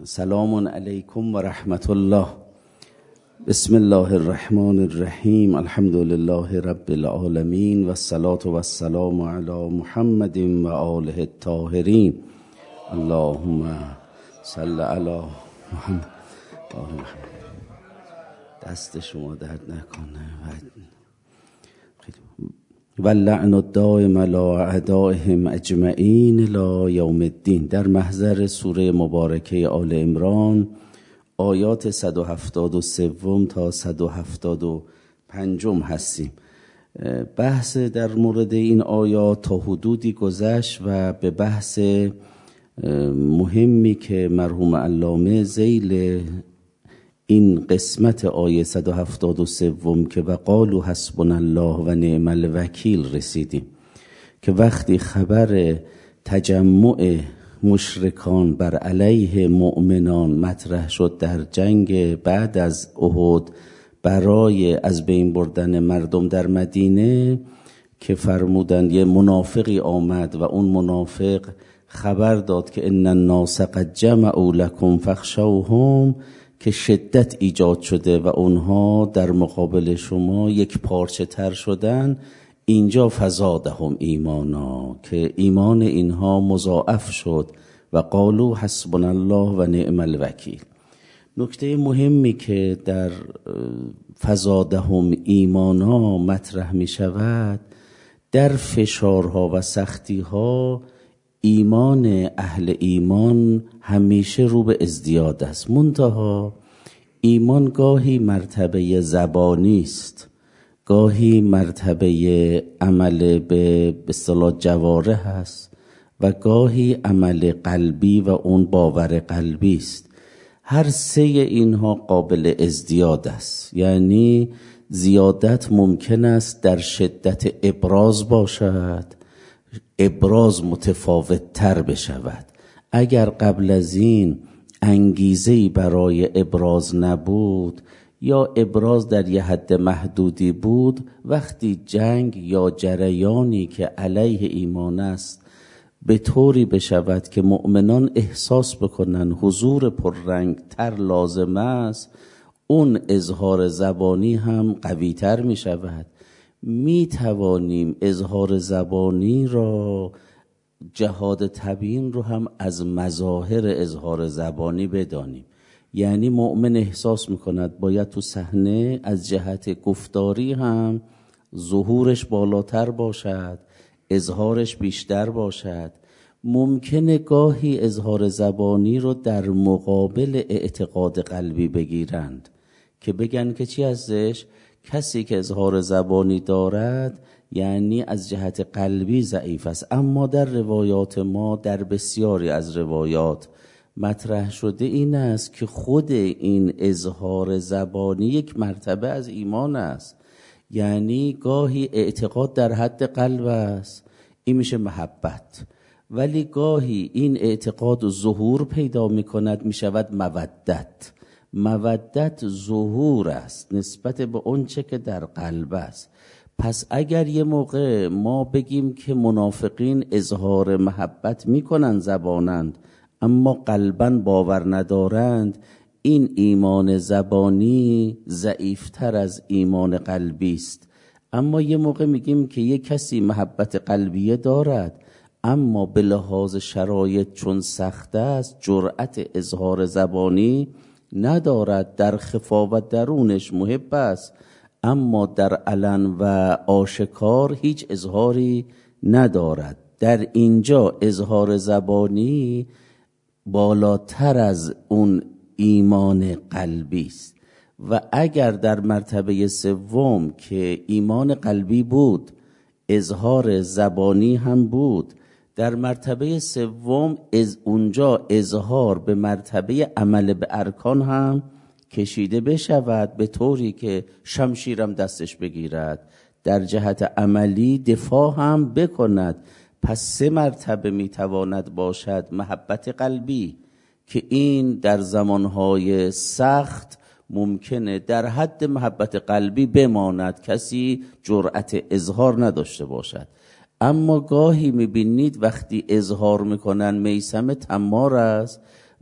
سلام علیکم و رحمت الله. بسم الله الرحمن الرحیم. الحمد لله رب العالمین و الصلاة و السلام علی محمد و آله الطاهرین. اللهم صل علی محمد. دست شما درد نکنه. و لعن الدائم علی اعدائهم اجمعین الی یوم الدین. در محضر سوره مبارکه آل عمران آیات 173 تا 175 هستیم. بحث در مورد این آیات تا حدودی گذشت و به بحث مهمی که مرحوم علامه ذیل این قسمت آیه 173 که وقالوا حسبنا الله و نعم الوکیل رسیدیم، که وقتی خبر تجمع مشرکان بر علیه مؤمنان مطرح شد در جنگ بعد از احد برای از بین بردن مردم در مدینه، که فرمودند یه منافقی آمد و اون منافق خبر داد که ان الناس قد جمعوا لكم فاخشوهم، که شدت ایجاد شده و اونها در مقابل شما یک پارچه تر شدن. اینجا فزادهم ایمانا، که ایمان اینها مضاعف شد و قالوا حسبنا الله و نعم الوکیل. نکته مهمی که در فزادهم ایمانا مطرح می شود، در فشارها و سختیها ایمان اهل ایمان همیشه رو به ازدیاد است. منتها ایمان گاهی مرتبه زبانی است، گاهی مرتبه عمل به اصطلاح جوارح است و گاهی عمل قلبی و اون باور قلبی است. هر سه اینها قابل ازدیاد است، یعنی زیادت ممکن است در شدت ابراز باشد، ابراز متفاوت تر بشود. اگر قبل از این انگیزه‌ای برای ابراز نبود یا ابراز در یه حد محدودی بود، وقتی جنگ یا جریانی که علیه ایمان است به طوری بشود که مؤمنان احساس بکنن حضور پررنگ تر لازم است، اون اظهار زبانی هم قوی تر می شود. می توانیم اظهار زبانی را، جهاد تبیین رو هم از مظاهر اظهار زبانی بدانیم. یعنی مؤمن احساس میکند باید تو صحنه از جهت گفتاری هم ظهورش بالاتر باشد، اظهارش بیشتر باشد. ممکنه گاهی اظهار زبانی رو در مقابل اعتقاد قلبی بگیرند، که بگن که چی ازش؟ کسی که اظهار زبانی دارد یعنی از جهت قلبی ضعیف است. اما در روایات ما، در بسیاری از روایات مطرح شده این است که خود این اظهار زبانی یک مرتبه از ایمان است. یعنی گاهی اعتقاد در حد قلب است، این میشه محبت، ولی گاهی این اعتقاد ظهور پیدا میکند، میشود مودت. مودت ظهور است نسبت به اون چه که در قلب است. پس اگر یه موقع ما بگیم که منافقین اظهار محبت میکنن زبانند اما قلباً باور ندارند، این ایمان زبانی ضعیفتر از ایمان قلبی است. اما یه موقع میگیم که یه کسی محبت قلبیه دارد اما به لحاظ شرایط چون سخت است جرأت اظهار زبانی ندارد، در خفا و درونش محب است اما در علن و آشکار هیچ اظهاری ندارد. در اینجا اظهار زبانی بالاتر از اون ایمان قلبی است. و اگر در مرتبه سوم که ایمان قلبی بود اظهار زبانی هم بود، در مرتبه سوم اونجا اظهار به مرتبه عمل به ارکان هم کشیده بشود، به طوری که شمشیرم دستش بگیرد، در جهت عملی دفاع هم بکند. پس سه مرتبه میتواند باشد محبت قلبی، که این در زمانهای سخت ممکنه در حد محبت قلبی بماند، کسی جرأت اظهار نداشته باشد. اما گاهی میبینید وقتی اظهار میکنن میثم تمار است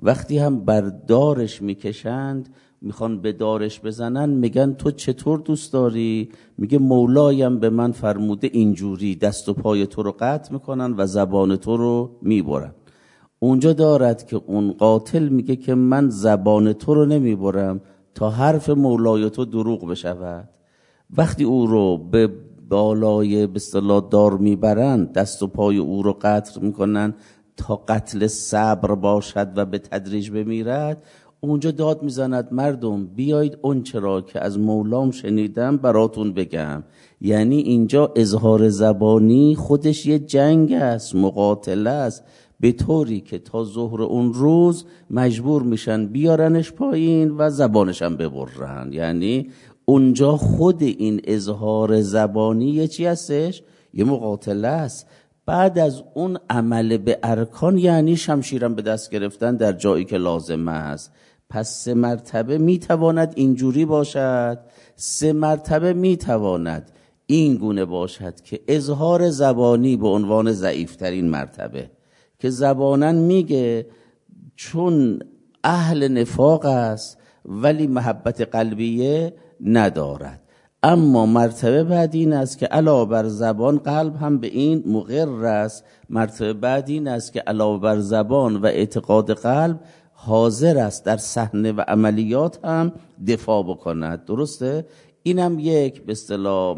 وقتی هم بر دارش میکشند، میخوان به دارش بزنن، میگن تو چطور دوست داری؟ میگه مولایم به من فرموده اینجوری، دست و پای تو رو قطع میکنن و زبان تو رو میبرن. اونجا دارد که اون قاتل میگه که من زبان تو رو نمیبرم تا حرف مولای تو دروغ بشود. وقتی او رو به بالای به اصطلاح دار میبرن، دست و پای او رو قطع میکنن تا قتل صبر باشد و به تدریج بمیرد، اونجا داد میزند مردم بیایید اون چرا که از مولام شنیدم براتون بگم. یعنی اینجا اظهار زبانی خودش یه جنگ است، مقاتله است، به طوری که تا ظهر اون روز مجبور میشن بیارنش پایین و زبانش هم ببرن. یعنی اونجا خود این اظهار زبانی یه چی هستش؟ یه مقاتله است. بعد از اون عمل به ارکان، یعنی شمشیرم به دست گرفتن در جایی که لازم است. پس 3 مرتبه میتواند اینجوری باشد، 3 مرتبه میتواند این گونه باشد که اظهار زبانی به عنوان ضعیفترین مرتبه، که زبانن میگه چون اهل نفاق است ولی محبت قلبیه ندارد. اما مرتبه بعد این است که علاوه بر زبان قلب هم به این مقر است. مرتبه بعد این است که علاوه بر زبان و اعتقاد قلب حاضر است در صحنه و عملیات هم دفاع بکند. درسته؟ اینم یک به اصطلاح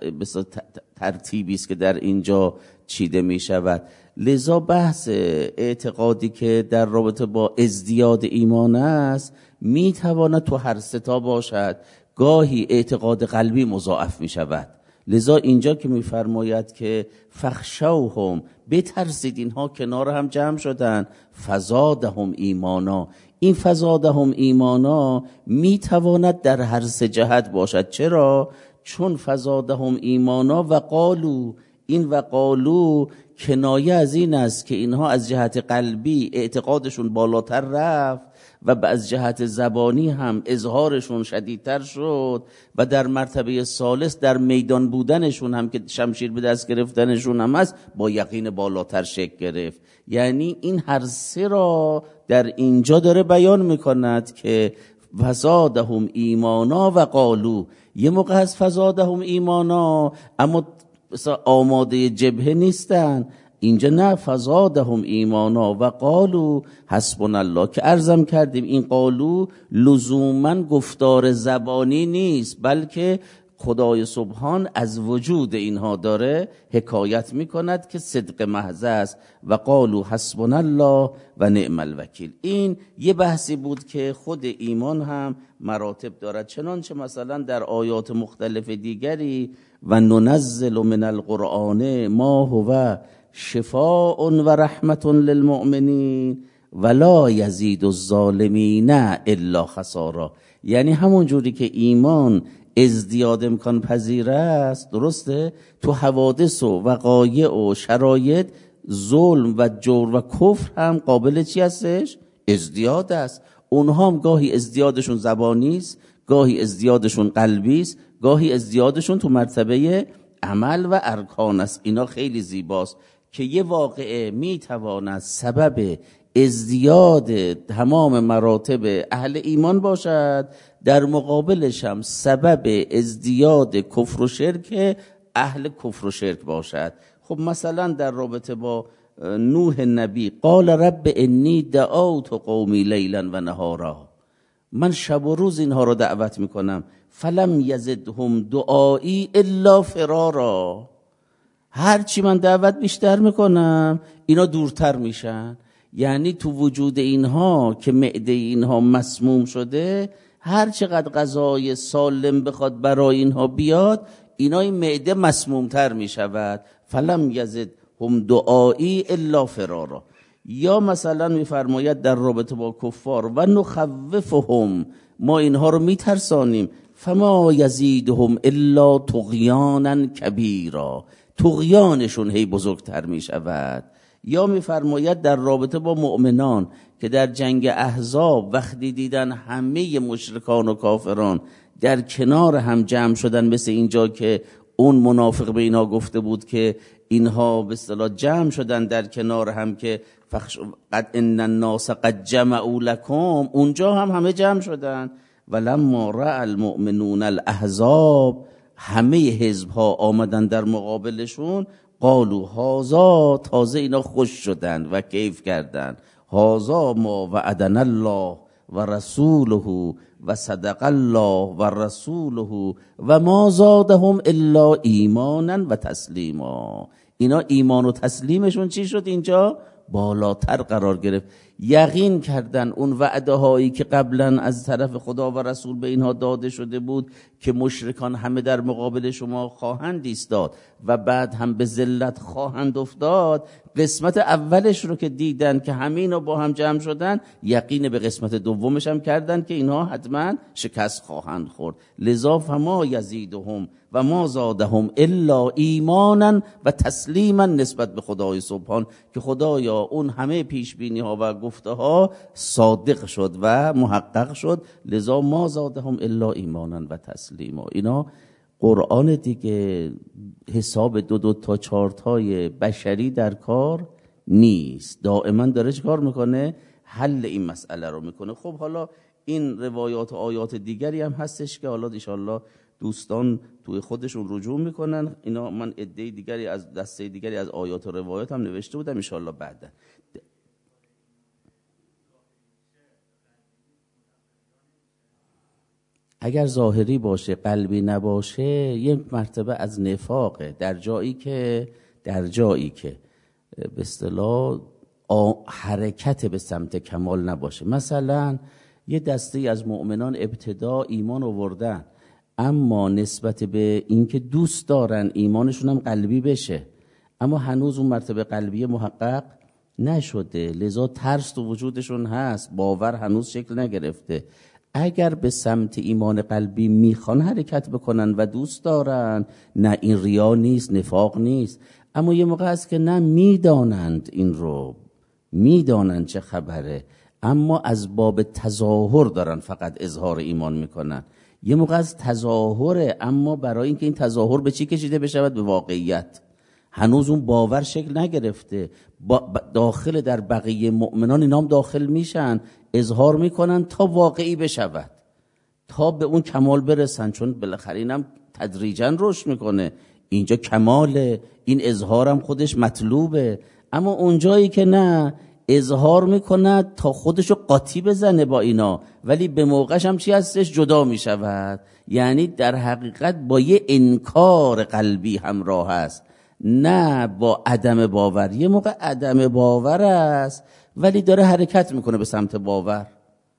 ترتیبی است که در اینجا چیده می شود. لذا بحث اعتقادی که در رابطه با ازدیاد ایمان است می تواند تو هر 3 تا باشد. گاهی اعتقاد قلبی مضاعف می شود. لذا اینجا که می فرماید که فخشوهم، بترسید اینها کنار هم جمع شدن، فزادهم ایمانا، این فزادهم ایمانا می تواند در هر 3 جهت باشد. چرا؟ چون فزادهم ایمانا و قالو، این و قالو کنایه از این است که اینها از جهت قلبی اعتقادشون بالاتر رفت و از جهت زبانی هم اظهارشون شدیدتر شد و در مرتبه ثالث در میدان بودنشون هم که شمشیر به دست گرفتنشون هم است با یقین بالاتر شکل گرفت. یعنی این هر 3 را در اینجا داره بیان میکند که فزادهم ایمانا و قالو. یه موقع از فزادهم ایمانا اما آماده جبهه نیستن، اینجا نه، فزادهم ایمانا و قالو حسبنا الله، که عرضم کردیم این قالو لزوما گفتار زبانی نیست، بلکه خدای سبحان از وجود اینها داره حکایت میکند که صدق محض است. و قالو حسبنا الله و نعم الوکیل. این یه بحثی بود که خود ایمان هم مراتب دارد. چنانچه مثلا در آیات مختلف دیگری و ننزل من القرآن ما هو شفاء و رحمت للمؤمنین ولا یزید الظالمین الا خسارا. یعنی همون جوری که ایمان ازدیاد امکان پذیر است، درسته، تو حوادث و وقایع و شرایط ظلم و جور و کفر هم قابل چی هستش؟ ازدیاد است. اونها هم گاهی ازدیادشون زبانی است، گاهی ازدیادشون قلبی است، گاهی ازدیادشون تو مرتبه عمل و ارکان است. اینا خیلی زیباست که یه واقعه میتواند سبب ازدیاد تمام مراتب اهل ایمان باشد، در مقابلش هم سبب ازدیاد کفر و شرک اهل کفر و شرک باشد. خب مثلا در رابطه با نوح نبی، قال رب انی دعوت قومی لیلا و نهارا، من شب و روز اینها رو دعوت میکنم، فلم یزدهم دعایی الا فرارا، هرچی من دعوت بیشتر میکنم اینا دورتر میشن. یعنی تو وجود اینها که معده اینها مسموم شده، هر چقدر غذای سالم بخواد برای اینها بیاد، اینا این معده مسمومتر میشود. فلم یزدهم دعایی الا فرارا. یا مثلا میفرماید در رابطه با کفار و نخوفهم، ما اینها رو میترسانیم، فما یزیدهم الا طغیانا کبیرا، طغیانشون هی بزرگتر میشود. یا میفرماید در رابطه با مؤمنان که در جنگ احزاب وقتی دیدن همه مشرکان و کافران در کنار هم جمع شدن، مثل اینجا که اون منافق به اینا گفته بود که اینها به اصطلاح جمع شدن در کنار هم که قد ان الناس قد جمعوا لكم، اونجا هم همه جمع شدن. ولما رأى المؤمنون الاحزاب، همه حزب ها آمدن در مقابلشون، قالوا هذا، تازه اینا خوش شدن و کیف کردن، هذا ما وعدنا الله و رسوله و صدق الله و رسوله و ما زادهم الا ایمانا و تسلیما. اینا ایمان و تسلیمشون چی شد؟ اینجا بالاتر قرار گرفت. یقین کردن اون وعده هایی که قبلا از طرف خدا و رسول به اینها داده شده بود که مشرکان همه در مقابل شما خواهند ایستاد و بعد هم به ذلت خواهند افتاد. قسمت اولش رو که دیدن که همه اینا با هم جمع شدن، یقین به قسمت دومش هم کردن که اینها حتما شکست خواهند خورد. لذا فما یزیدهم و ما زادهم الا ایمانا و تسلیما نسبت به خدای سبحان، که خدایا اون همه پیش بینی ها و گفته ها صادق شد و محقق شد. لذا ما زادهم الا ایمانا و تسلیما. اینا قرآن دیگه حساب 2 تا 4 تای بشری در کار نیست، دائما داره چه کار میکنه؟ حل این مسئله رو میکنه. خب حالا این روایات و آیات دیگری هم هستش که حالا انشاءالله دوستان توی خودشون رجوع میکنن. اینا من عده دیگری از دسته دیگری از آیات و روایات هم نوشته بودم، انشاءالله بعدا. اگر ظاهری باشه قلبی نباشه، یک مرتبه از نفاقه، در جایی که به اصطلاح حرکت به سمت کمال نباشه. مثلا یه دسته از مؤمنان ابتدا ایمان آوردن، اما نسبت به اینکه دوست دارن ایمانشون هم قلبی بشه، اما هنوز اون مرتبه قلبی محقق نشده، لذا ترس تو وجودشون هست، باور هنوز شکل نگرفته. اگر به سمت ایمان قلبی میخوان حرکت بکنن و دوست دارن، نه این ریا نیست، نفاق نیست. اما یه موقع هست که نه، میدانند این رو، میدانند چه خبره، اما از باب تظاهر دارن فقط اظهار ایمان میکنن. یه موقع از تظاهره، اما برای اینکه این تظاهر به چی کشیده بشود؟ به واقعیت. هنوز اون باور شکل نگرفته. داخل در بقیه مؤمنان اینام داخل میشن، اظهار میکنن تا واقعی بشود، تا به اون کمال برسن، چون بالاخره اینم تدریجا رشد میکنه. اینجا کماله، این اظهارم خودش مطلوبه. اما اونجایی که نه، اظهار میکند تا خودشو قاطی بزنه با اینا، ولی به موقعش هم چی هستش؟ جدا میشود. یعنی در حقیقت با یه انکار قلبی همراه است، نه با عدم باور. یه موقع عدم باور است ولی داره حرکت میکنه به سمت باور،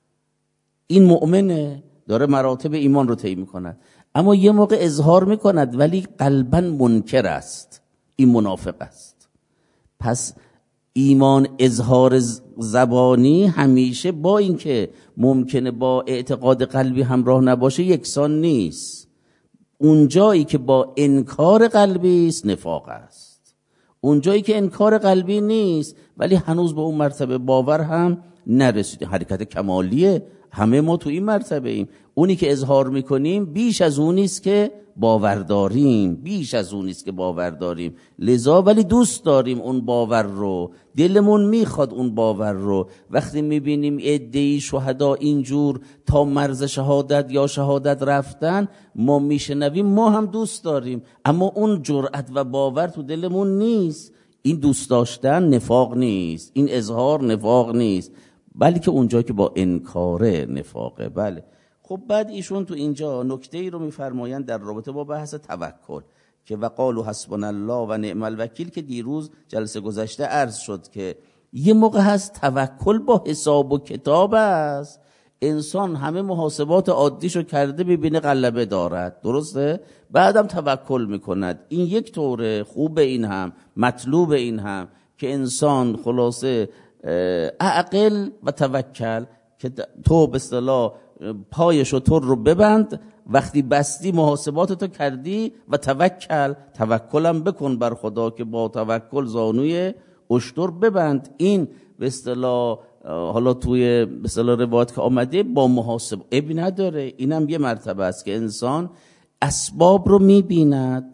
این مؤمنه، داره مراتب ایمان رو طی میکند. اما یه موقع اظهار میکند ولی قلباً منکر است، این منافق است. پس ایمان اظهار زبانی همیشه با اینکه ممکنه با اعتقاد قلبی همراه نباشه یکسان نیست. اونجایی که با انکار قلبی است نفاق است، اونجایی که انکار قلبی نیست ولی هنوز به اون مرتبه باور هم نرسیده، حرکت کمالیه. همه ما تو این مرتبه ایم. اونی که اظهار میکنیم بیش از اونیست که باور داریم، بیش از اونیست که باور داریم. لذا ولی دوست داریم اون باور رو، دلمون میخواد اون باور رو. وقتی میبینیم عده‌ای شهدا اینجور تا مرز شهادت یا شهادت رفتن، ما میشنویم، ما هم دوست داریم، اما اون جرأت و باور تو دلمون نیست. این دوست داشتن نفاق نیست، این اظهار نفاق نیست، بلکه اونجا که با انکاره نفاقه. بله. خب بعد ایشون تو اینجا نکته ای رو میفرمایند در رابطه با بحث توکل، که وقالوا حسبنا الله و نعم الوکیل، که دیروز جلسه گذشته عرض شد که یه موقع هست توکل با حساب و کتاب است. انسان همه محاسبات عادیشو کرده، ببینه غلبه دارد، درسته؟ بعدم توکل میکند. این یک طوره، خوب این هم، مطلوب این هم، که انسان خلاصه اعقل و توکل، که تو به اصطلاح پای شتر رو ببند، وقتی بستی محاسباتتو کردی، و توکلم بکن بر خدا که با توکل زانوی اشتر ببند. این به اصطلاح حالا توی به اصطلاح روایت که آمده با محاسب ابی نداره. اینم یه مرتبه است که انسان اسباب رو میبیند،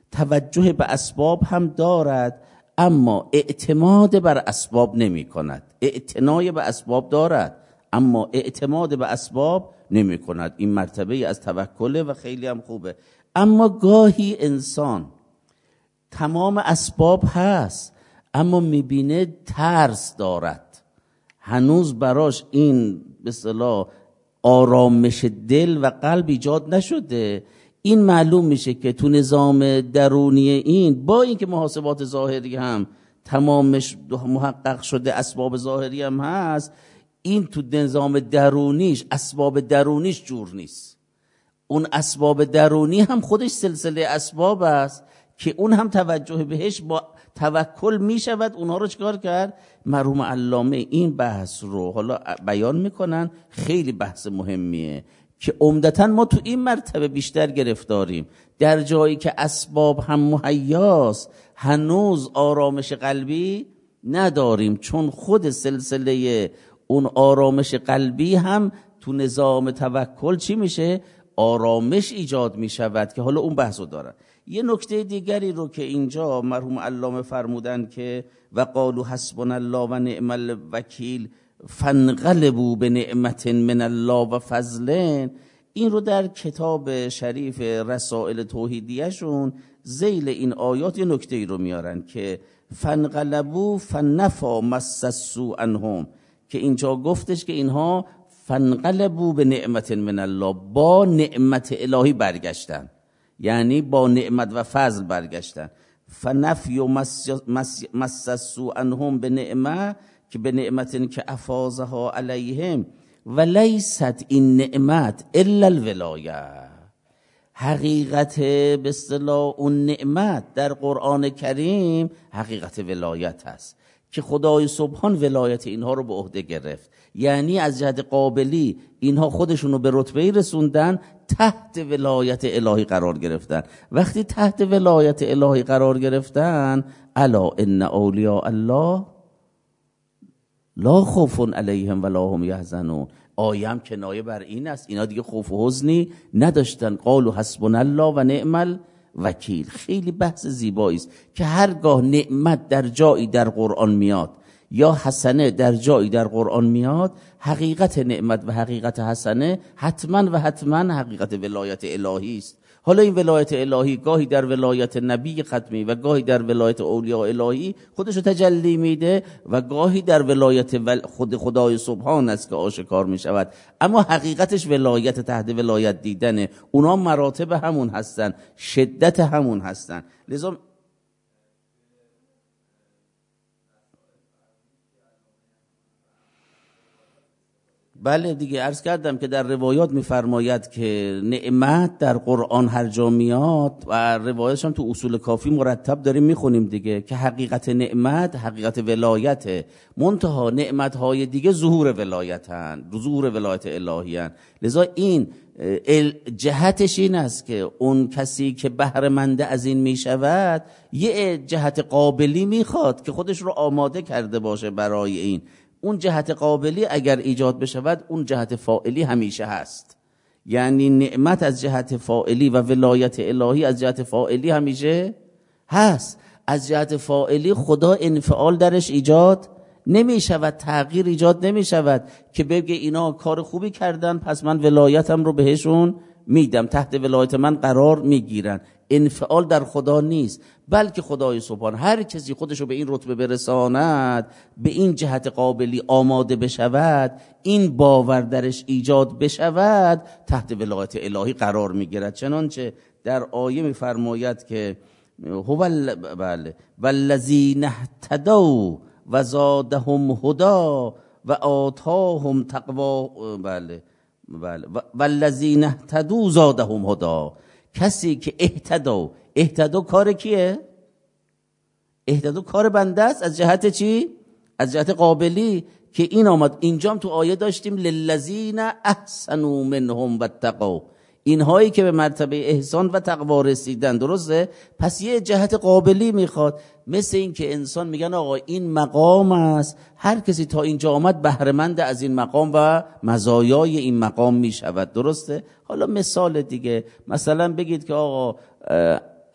توجه به اسباب هم دارد اما اعتماد بر اسباب نمی کند. اعتنای به اسباب دارد اما اعتماد به اسباب نمی کند. این مرتبه از توکله و خیلی هم خوبه. اما گاهی انسان تمام اسباب هست اما میبینه ترس دارد، هنوز براش این به اصطلاح آرامش دل و قلب ایجاد نشده. این معلوم میشه که تو نظام درونی این، با اینکه محاسبات ظاهری هم تمامش محقق شده، اسباب ظاهری هم هست، این تو نظام درونیش اسباب درونیش جور نیست. اون اسباب درونی هم خودش سلسله اسباب است که اون هم توجه بهش با توکل می شود. اونها رو چکار کرد؟ مرحوم علامه این بحث رو حالا بیان میکنن، خیلی بحث مهمیه که عمدتاً ما تو این مرتبه بیشتر گرفتاریم. در جایی که اسباب هم مهیاست هنوز آرامش قلبی نداریم، چون خود سلسله اون آرامش قلبی هم تو نظام توکل چی میشه؟ آرامش ایجاد می شود که حالا اون بحثو دارن. یه نکته دیگری رو که اینجا مرحوم علامه فرمودن که و قالوا حسبنا الله و نعم الوکیل فانقلبوا بنعمت من الله و فضل، این رو در کتاب شریف رسائل توحیدیه شون ذیل این آیات یه نکته ای رو میارن که فانقلبوا فنفى مس السوء عنهم، که اینجا گفتش که اینها فانقلبوا بنعمت من الله، با نعمت الهی برگشتن، یعنی با نعمت و فضل برگشتن. فنفی و مس السوء عنهم بنعمه، که به نعمت که افاضها علیهم و لیست این نعمت الا الولایه. حقیقت به اصطلاح اون نعمت در قرآن کریم حقیقت ولایت هست که خدای سبحان ولایت اینها رو به عهده گرفت. یعنی از جهت قابلی اینها خودشونو به رتبه‌ای رسوندن تحت ولایت الهی قرار گرفتن. وقتی تحت ولایت الهی قرار گرفتن، الا ان اولیاء الله لا خوف علیهم ولا هم یحزنون. آیه هم کنایه بر این است، اینا دیگه خوف و حزنی نداشتن. قالوا حسبنا الله و نعم الوکیل. خیلی بحث زیبایی است که هرگاه نعمت در جایی در قرآن میاد یا حسنه در جایی در قرآن میاد، حقیقت نعمت و حقیقت حسنه حتما و حتما حقیقت ولایت الهی است. حالا این ولایت الهی گاهی در ولایت نبی ختمی و گاهی در ولایت اولیاء الهی خودشو تجلی میده و گاهی در ولایت خود خدای سبحان است که آشکار میشود. اما حقیقتش ولایت تحت ولایت دیدنه. اونا مراتب همون هستن، شدت همون هستن. لذا بله دیگه عرض کردم که در روایات میفرماید که نعمت در قرآن هر جا میاد و روایاتش هم تو اصول کافی مرتب داریم میخونیم دیگه که حقیقت نعمت حقیقت ولایته، منتها نعمتهای دیگه ظهور ولایتن، ظهور ولایت الهیان. لذا این جهتش این است که اون کسی که بهره منده از این میشود یه جهت قابلی میخواد که خودش رو آماده کرده باشه برای این. اون جهت قابلی اگر ایجاد بشود، اون جهت فاعلی همیشه هست. یعنی نعمت از جهت فاعلی و ولایت الهی از جهت فاعلی همیشه هست. از جهت فاعلی خدا انفعال درش ایجاد نمی شود، تغییر ایجاد نمی شود که بگه اینا کار خوبی کردن پس من ولایتم رو بهشون میدم، تحت ولایت من قرار میگیرن. انفعال در خدا نیست، بلکه خدای سبحان هر کسی خودشو به این رتبه برساند، به این جهت قابلی آماده بشود، این باور درش ایجاد بشود، تحت ولایت الهی قرار میگیرد. چنانچه در آیه میفرماید که والذین اهتدوا و زادهم هدا و آتاهم تقوا. بله والذین اهتدوا زادهم هدا. کسی که اهتدا کار کیه؟ اهتدا کار بنده است. از جهت چی؟ از جهت قابلی که این آمد. اینجام تو آیه داشتیم للذین احسنوا منهم واتقوا، اینهایی که به مرتبه احسان و تقوا رسیدن. درسته؟ پس یه جهت قابلی میخواد. مثل این که انسان میگن آقا این مقام است، هر کسی تا اینجا آمد بهره مند از این مقام و مزایای این مقام میشود. درسته؟ حالا مثال دیگه، مثلا بگید که آقا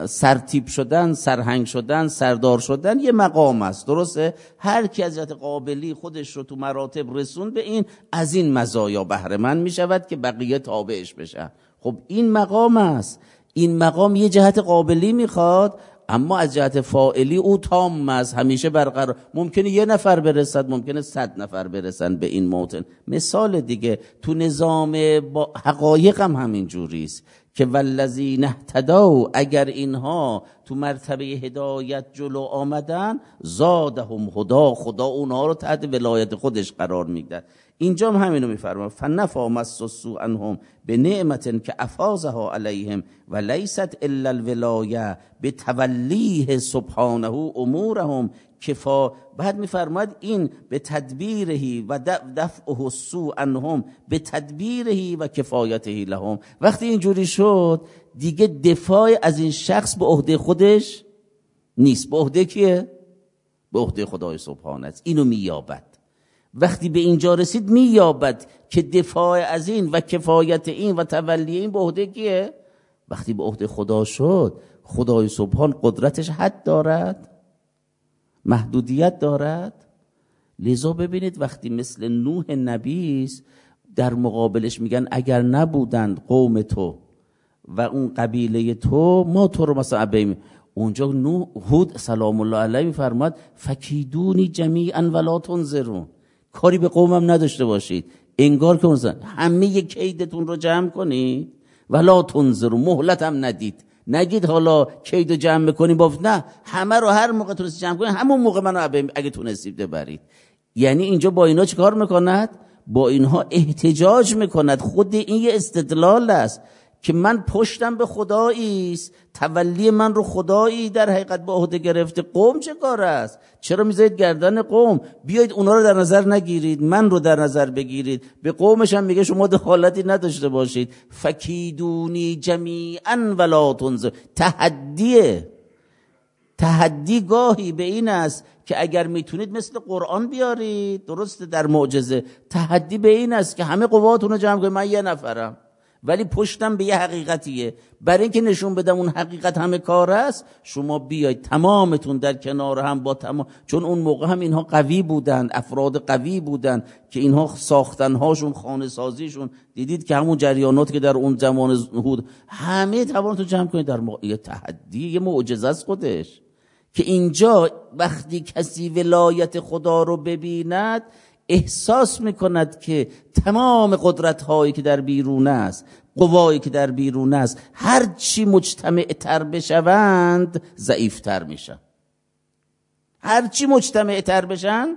سرتیپ شدن، سرهنگ شدن، سردار شدن یه مقام است، درسته؟ هر کی از جهت قابلی خودش رو تو مراتب رسون به این، از این مزایا بهره مند می شود که بقیه تابعش بشن. خب این مقام است، این مقام یه جهت قابلی میخواد، اما از جهت فاعلی او تام است، همیشه برقرار. ممکنه 1 نفر برسد، ممکنه 100 نفر برسن به این موطن. مثال دیگه تو نظام با حقایق هم همین جوری است که والذین اهتدوا، اگر اینها تو مرتبه هدایت جلو آمدن، زادهم هدا، خدا اونها رو تحت ولایت خودش قرار میده. اینجا هم همینو میفرماید فنفا مسسو عنهم بنعمت که افاضها علیهم و لیست الا الولایه بتولیه سبحانه امورهم کفا. بعد میفرماید این به تدبیرهی و دفعه السوء عنهم به تدبیرهی و کفایته لهم. وقتی اینجوری شد دیگه دفاع از این شخص به عهده خودش نیست، به عهده کیه؟ به عهده خدای سبحانه است. اینو مییابد. وقتی به اینجا رسید مییابد که دفاع از این و کفایت این و تولی این به عهده کیه؟ وقتی به عهده خدا شد، خدای سبحان قدرتش حد دارد، محدودیت دارد. لذا ببینید وقتی مثل نوح نبی در مقابلش میگن اگر نبودند قوم تو و اون قبیله تو، ما تو رو مثلا عبیم. اونجا نوح هود سلام الله علیه میفرماد فکیدونی جمیعا ولا تنظرون، کاری به قومم نداشته باشید، انگار که اونجا همه کیدتون رو جمع کنید، ولا تنظرون، مهلت هم ندید، نگید حالا کیدو جمع میکنیم باف، نه، همه رو هر موقع تونستید جمع کنید همون موقع منو اگه تونستید ببرید. یعنی اینجا با اینا چه کار میکند؟ با اینها احتجاج میکند. خود این یه استدلال است که من پشتم به خدایی است، تولی من رو خدایی در حقیقت به عهده گرفته. قوم چه کار است؟ چرا میذارید گردن قوم؟ بیایید اونا رو در نظر نگیرید، من رو در نظر بگیرید. به قومش هم میگه شما دخالتی نداشته باشید. فکیدونی جمیعا ولا تنظر. تحدی گاهی به این است که اگر میتونید مثل قرآن بیارید، درسته، در معجزه تحدی به این است که همه قواتون رو جمع کنید، من 1 نفرم ولی پشتم به یه حقیقتیه. برای اینکه نشون بدم اون حقیقت همه کار است، شما بیاید تمامتون در کنار هم با تمام، چون اون موقع هم اینها قوی بودن، افراد قوی بودن که اینها ساختنهاشون، خانه سازیشون، دیدید که همون جریانات که در اون زمان هود، همه توانتون جمع کنید در یه تحدی، یه معجزه است خودش. که اینجا وقتی کسی ولایت خدا رو ببیند احساس میکند که تمام قدرت هایی که در بیرون است، قوایی که در بیرون است، هر چی مجتمع تر بشوند ضعیف تر میشن. هر چی مجتمع تر بشن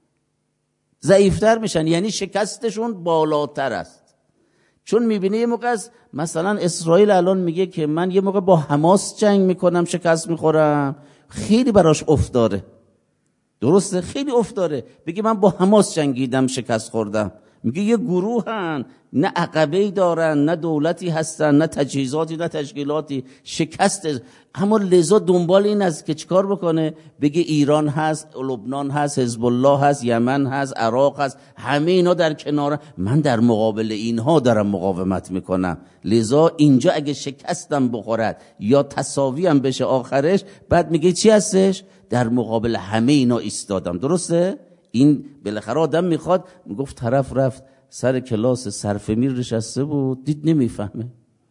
ضعیف تر میشن، یعنی شکستشون بالاتر است. چون میبینه یه موقع از مثلا اسرائیل الان میگه که من یه موقع با حماس جنگ میکنم شکست میخورم، خیلی براش افتاره، درسته، خیلی افتاره. بگه من با حماس جنگیدم شکست خوردم. میگه یه گروهن، نه عقبه‌ای دارن، نه دولتی هستن، نه تجهیزاتی، نه تشکیلاتی، شکست. اما لذا دنبال این است که چیکار بکنه؟ بگه ایران هست، لبنان هست، حزب الله هست، یمن هست، عراق هست، همه اینا در کنار من، در مقابل اینها دارم مقاومت میکنم. لذا اینجا اگه شکستم بخورد یا تساوی هم بشه آخرش، بعد میگه چی هستش؟ در مقابل همه اینا ایستادم. درسته؟ این بالاخره آدم میخواد، میگفت طرف رفت سر کلاس صرفه میر نشسته بود، دید نمیفهمه،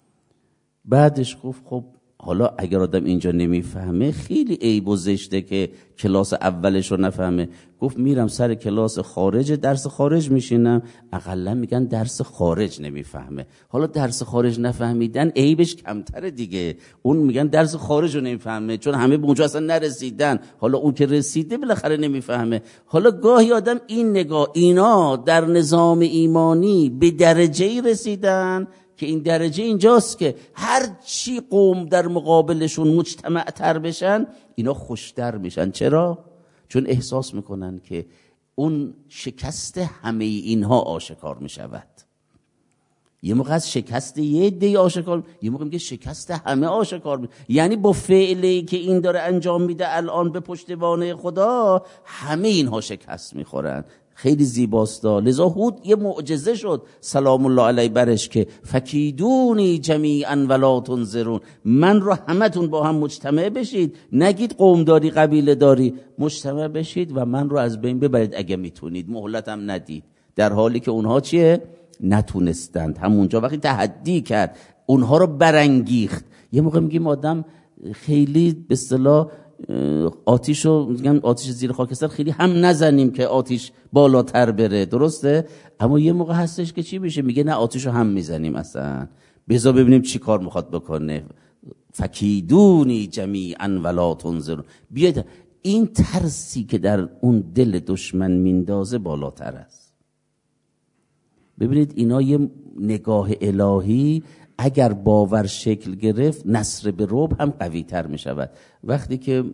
بعدش گفت خب حالا اگر آدم اینجا نمیفهمه خیلی عیب و زشته که کلاس اولش رو نفهمه. گفت میرم سر کلاس خارج، درس خارج میشینم، اقلا میگن درس خارج نمیفهمه. حالا درس خارج نفهمیدن عیبش کمتره دیگه، اون میگن درس خارج رو نمیفهمه چون همه به اونجا اصلا نرسیدن، حالا اون که رسیده بالاخره نمیفهمه. حالا گاهی آدم این نگاه، اینا در نظام ایمانی به درجه‌ای رسیدن که این درجه اینجاست که هر چی قوم در مقابلشون مجتمع تر بشن اینا خوشتر میشن. چرا؟ چون احساس میکنن که اون شکست همه اینها آشکار میشود. یه موقع از شکست یه عده آشکار، یه موقع میگه شکست همه آشکار میشه. یعنی با فعلی که این داره انجام میده الان به پشتوانه خدا، همه اینها شکست میخورن. خیلی زیباست. لذا هود یه معجزه شد سلام الله علیه برش که فکیدونی جمیعا ولا تنظرون، من رو همتون با هم مجتمع بشید، نگید قوم داری قبیله داری، مجتمع بشید و من رو از بین ببرید اگه میتونید، مهلتم ندید. در حالی که اونها چیه؟ نتونستند. همونجا وقتی تحدی کرد اونها رو برانگیخت. یه موقع میگیم آدم خیلی به اصطلاح آتیشو، میگم آتیش زیر خاکستر خیلی هم نزنیم که آتیش بالاتر بره، درسته؟ اما یه موقع هستش که چی میشه؟ میگه نه آتیشو هم میزنیم اصلا، بذار ببینیم چی کار میخواد بکنه. فکیدونی جمیعا ولا تنظرون. بیاید این ترسی که در اون دل دشمن میندازه بالاتر است. ببینید اینا یه نگاه الهی اگر باور شکل گرفت، نصر به رعب هم قوی تر می شود. وقتی که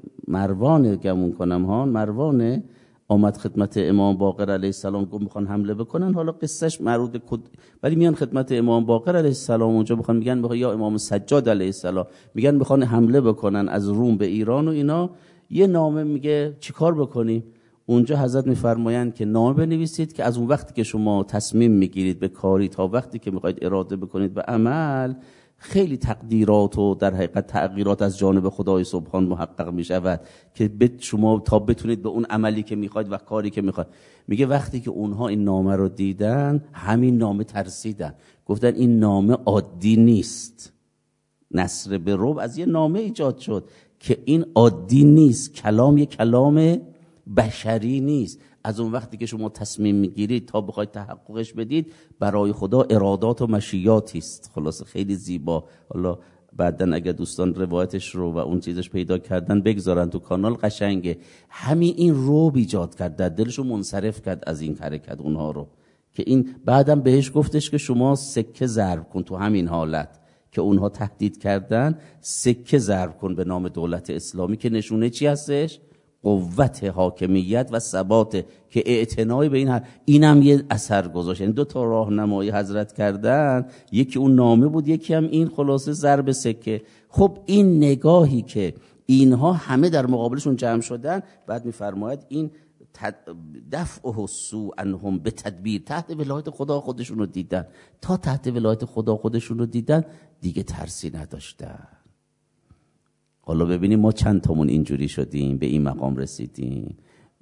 مروان آمد خدمت امام باقر علیه السلام، گفت میخوان حمله بکنن، حالا قصهش مربوط ولی میان خدمت امام باقر علیه السلام، اونجا میگن یا امام سجاد علیه السلام، میگن میخوان حمله بکنن از روم به ایران و اینا. یه نامه میگه چیکار بکنیم؟ اونجا حضرت میفرمایند که نامه بنویسید که از اون وقتی که شما تصمیم میگیرید به کاری تا وقتی که میخواید اراده بکنید به عمل، خیلی تقدیرات و در حقیقت تغییرات از جانب خدای سبحان محقق میشود که شما تا بتونید به اون عملی که میخواید و کاری که میخواید. میگه وقتی که اونها این نامه رو دیدن، همین نامه ترسیدن، گفتن این نامه عادی نیست. نصر به رعب از یه نامه ایجاد شد که این عادی نیست، کلام یه کلام بشری نیست. از اون وقتی که شما تصمیم میگیرید تا بخواید تحققش بدید، برای خدا ارادات و مشیاتی است. خلاصه خیلی زیبا. حالا بعدن اگر دوستان روایتش رو و اون چیزش پیدا کردن بگذارن تو کانال، قشنگه. همین این رعب ایجاد کرد، در دلشو منصرف کرد از این حرکت اونها رو، که این بعدم بهش گفتش که شما سکه ضرب کن تو همین حالت که اونها تهدید کردن، سکه ضرب کن به نام دولت اسلامی، که نشونه چی هستش؟ قوت حاکمیت و ثبات، که اعتنای به اینم یه اثر گذاشت. یعنی 2 راهنمایی حضرت کردن، یکی اون نامه بود، یکی هم این خلاصه ضرب سکه. خب این نگاهی که اینها همه در مقابلشون جمع شدن، بعد میفرماید این دفع السوء عنهم به تدبیر، تحت ولایت خدا خودشون رو دیدن. تا تحت ولایت خدا خودشون رو دیدن دیگه ترسی نداشتن. حالا ببینیم ما چند تامون اینجوری شدیم، به این مقام رسیدیم.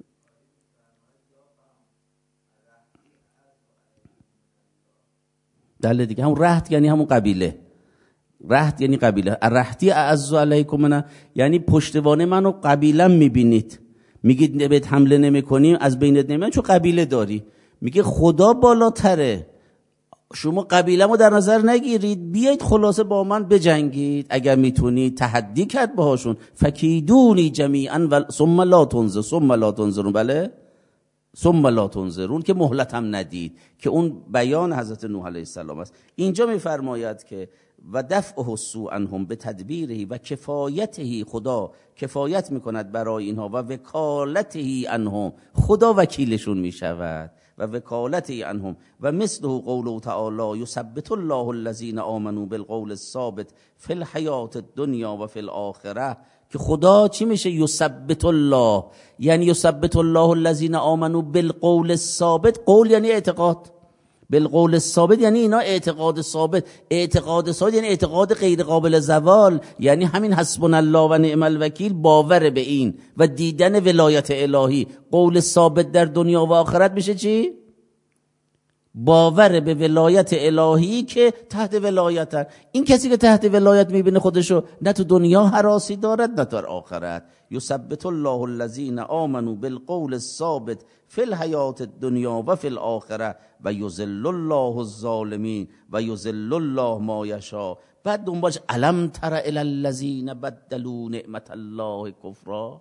دله دیگه، همون رهط یعنی همون قبیله. رهط یعنی قبیله. رهطی اعز علیکم من، یعنی پشتوانه منو قبیلم میبینید، میگید بهت حمله نمی کنیم، از بینت نمیان چون قبیله داری. میگه خدا بالاتره، شما قبیله‌مو در نظر نگیرید، بیایید خلاصه با من بجنگید اگر میتونید. تحدی کرد باهاشون، فکیدونی جمیعا و ثم لا تنظرون. بله، ثم لا تنظرون، که مهلت هم ندید، که اون بیان حضرت نوح علیه السلام است. اینجا میفرماید که و دفعه السوء عنهم به تدبیره و کفایته، خدا کفایت میکند برای اینها، و وکالته عنهم، خدا وکیلشون میشود، و وکالته عنهم، و مثله قوله تعالی یثبت الله الذین آمنوا بالقول الثابت فی الحیات الدنیا و فی الاخره. که خدا چی میشه؟ یثبت الله، یعنی یثبت الله الذین آمنوا بالقول الثابت. قول یعنی اعتقاد، بالقول الثابت یعنی اینا اعتقاد ثابت. اعتقاد ثابت یعنی اعتقاد غیر قابل زوال، یعنی همین حسبنا الله و نعم الوکیل، باور به این و دیدن ولایت الهی. قول ثابت در دنیا و آخرت میشه چی؟ باور به ولایت الهی که تحت ولایتن. این کسی که تحت ولایت میبینه خودشو نه تو دنیا هراسی دارد نه در آخرت. یثبت الله الذین آمنوا بالقول الثابت فی الحیات الدنیا و فی الاخره و یذل الله الظالمین و یذل الله ما یشاء. بعد دنبالش الم تر الی الذین بدلوا نعمت الله کفرا.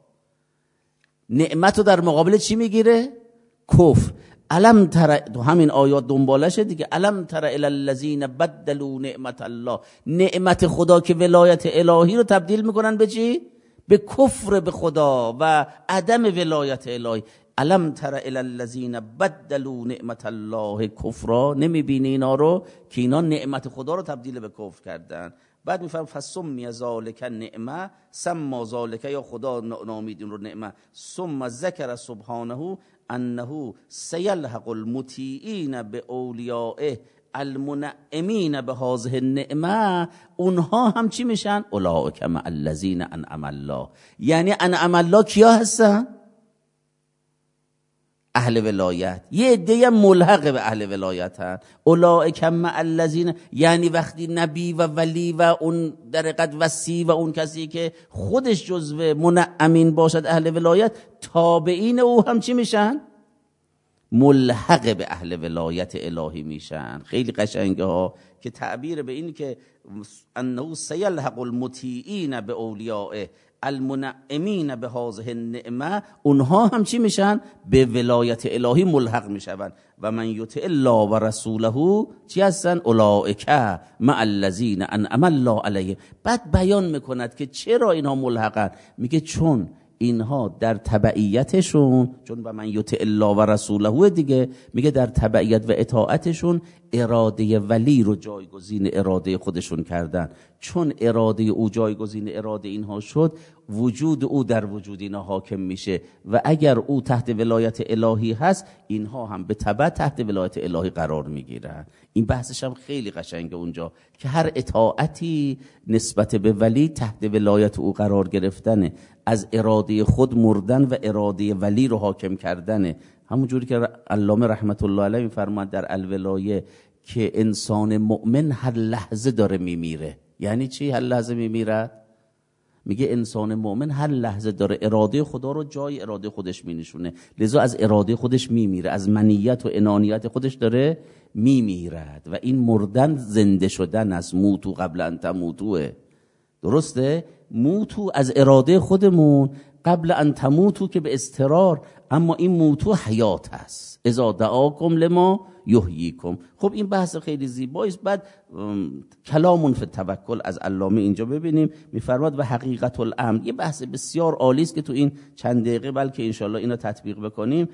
نعمتو در مقابل چی میگیره؟ کفر. الم تر، تو همین آیات دنبالشه دیگه، الم تر الی الذین بدلوا نعمت الله، نعمت خدا که ولایت الهی رو تبدیل میکنن به چی؟ به کفر به خدا و عدم ولایت الهی. الم تر الی الذین بدلوا نعمت الله کفرا. نمیبینی اینا رو که اینا نعمت خدا رو تبدیل به کفر کردن؟ بعد میفرم فسمی ذالک نعمه، سما ذالک، یا خدا نامید این رو نعمه، ثم ذکر سبحانه انه سیلحق المطیعین به اولیائه المنعمین به هذه النعمه، اونها هم چی میشن؟ اولئک مع الذین انعم الله. یعنی انعم الله کیا هستن؟ اهل ولایت. یه عده ملحق به اهل ولایت هست. اولئک مع الذین، یعنی وقتی نبی و ولی و اون در حقیقت وصی و اون کسی که خودش جزو منعمین باشد اهل ولایت، تابعین او هم چی میشن؟ ملحق به اهل ولایت الهی میشن. خیلی قشنگه ها که تعبیر به این که انه سیلحق المطیعین به اولیائه المنعمین به هذه النعمه، اونها هم چی میشن؟ به ولایت الهی ملحق میشن. و من یطع الله و رسوله چی هستن؟ اولئک مع الذین انعم الله علیهم. بعد بیان میکند که چرا اینها ملحقن. میگه چون اینها در تبعیتشون، چون و من یطع الله و رسوله دیگه، میگه در تبعیت و اطاعتشون اراده ولی رو جایگزین اراده خودشون کردن. چون اراده او جایگزین اراده اینها شد، وجود او در وجود اینها حاکم میشه و اگر او تحت ولایت الهی هست، اینها هم به تبع تحت ولایت الهی قرار میگیرن. این بحثش هم خیلی قشنگه اونجا که هر اطاعتی نسبت به ولی تحت ولایت او قرار گرفتنه، از اراده خود مردن و اراده ولی رو حاکم کردنه. همون جوری که علامه رحمت الله علیه میفرماد در الولایه که انسان مؤمن هر لحظه داره میمیره. یعنی چی هر لحظه میمیره؟ میگه انسان مؤمن هر لحظه داره اراده خدا رو جای اراده خودش مینشونه، لذا از اراده خودش میمیره، از منیت و انانیت خودش داره میمیرد و این مردن زنده شدن است. موتو قبل ان تموتوه. درسته؟ موتو از اراده خودمون، قبل ان تموتو که به اضطرار، اما این موتو حیات هست. اذا دعاکم لما یحییکم. خب این بحث خیلی زیبایی است. بعد کلامون فی التوکل از علامه اینجا ببینیم میفرماد و حقیقت الامر. یه بحث بسیار عالی است که تو این چند دقیقه بلکه انشالله اینو تطبیق بکنیم.